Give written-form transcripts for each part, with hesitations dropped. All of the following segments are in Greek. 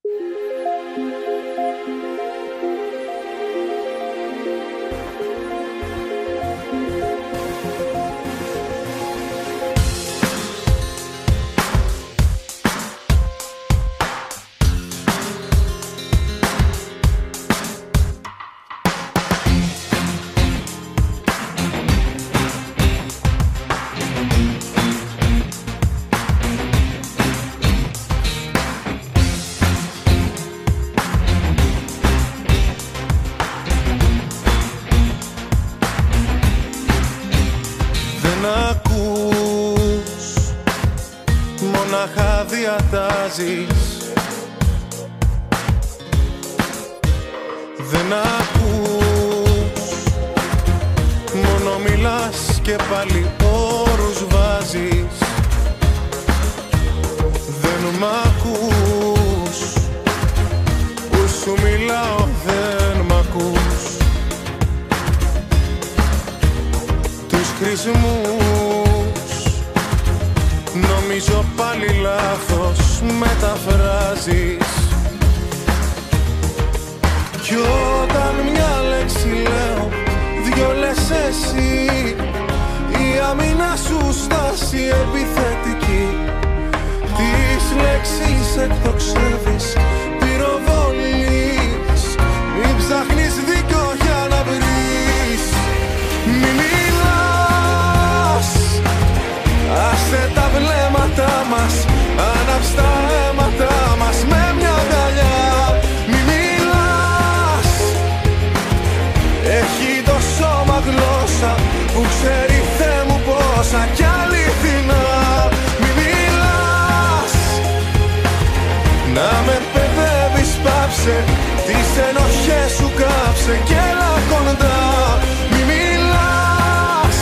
Μονάχα διατάζεις, δεν ακούς, μόνο μιλάς και πάλι όρους βάζεις. Δεν μ' ακούς, που σου μιλάω δεν μ' ακούς. Τους χρησμούς νομίζω πάλι λάθος μεταφράζεις. Κι όταν μια λέξη λέω, δυο λες εσύ, η άμυνα σου στάση επιθετική. Τις λέξεις εκτοξεύεις, πυροβολείς, μην ψάχνεις δίκιο για να βρεις. Μη μιλάς, άσε τα βλέμματα μας, άναψε τα αίματα μας με μια αγκαλιά. Μη μιλάς, έχει το σώμα γλώσσα που ξέρει Θεέ μου πόσα κι αληθινά. Μη μιλάς, να με παιδεύεις πάψε, τις ενοχές σου κάψε και έλα κοντά. Μη μιλάς,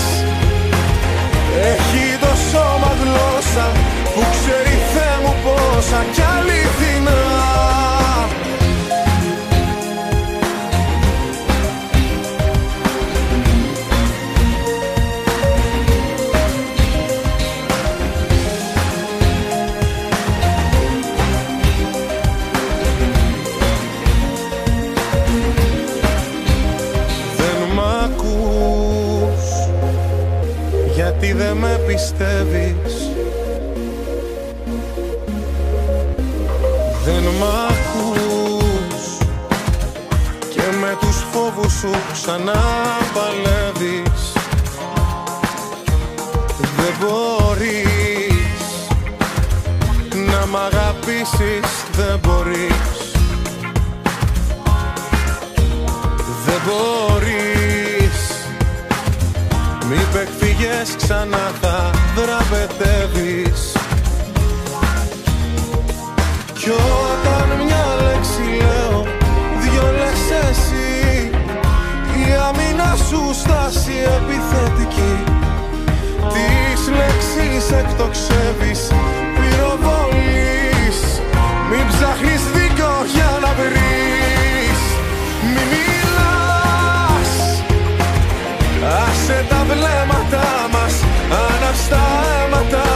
έχει το σώμα γλώσσα που ξέρει Θεέ μου πόσα κι αληθινά. Γιατί δεν με πιστεύεις, δεν μ' ακούς και με τους φόβους σου ξανά παλεύεις. Δεν μπορείς να μ' αγαπήσεις, δεν μπορείς. Δεν μπορείς, μη εκφύγες ξανά θα δραπετεύεις. Κι όταν μια λέξη λέω, δυο λες εσύ, η άμυνα σου στάση επιθετική. Τις λέξεις εκτοξεύεις, πυροβολείς, μην ψάχνεις δίκιο για να βρεις. Μη μιλάς, άσε τα βλέμματα μας, άναψε τα αίματα